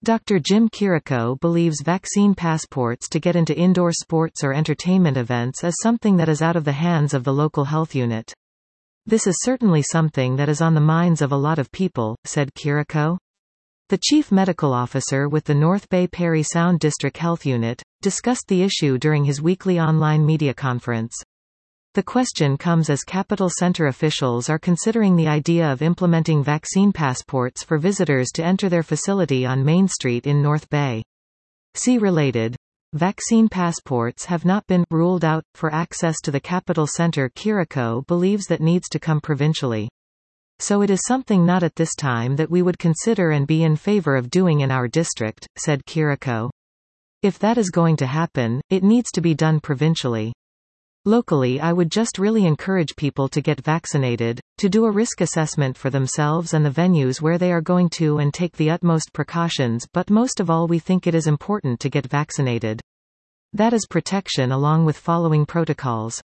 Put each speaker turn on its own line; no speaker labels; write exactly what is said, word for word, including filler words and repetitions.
Doctor Jim Kiriko believes vaccine passports to get into indoor sports or entertainment events is something that is out of the hands of the local health unit. This is certainly something that is on the minds of a lot of people, said Kiriko. The chief medical officer with the North Bay Parry Sound District Health Unit discussed the issue during his weekly online media conference. The question comes as Capital Center officials are considering the idea of implementing vaccine passports for visitors to enter their facility on Main Street in North Bay. See related. Vaccine passports have not been ruled out for access to the Capital Center. Kiriko believes that needs to come provincially. So it is something not at this time that we would consider and be in favor of doing in our district, said Kiriko. If that is going to happen, it needs to be done provincially. Locally, I would just really encourage people to get vaccinated, to do a risk assessment for themselves and the venues where they are going to and take the utmost precautions, but most of all we think it is important to get vaccinated. That is protection along with following protocols.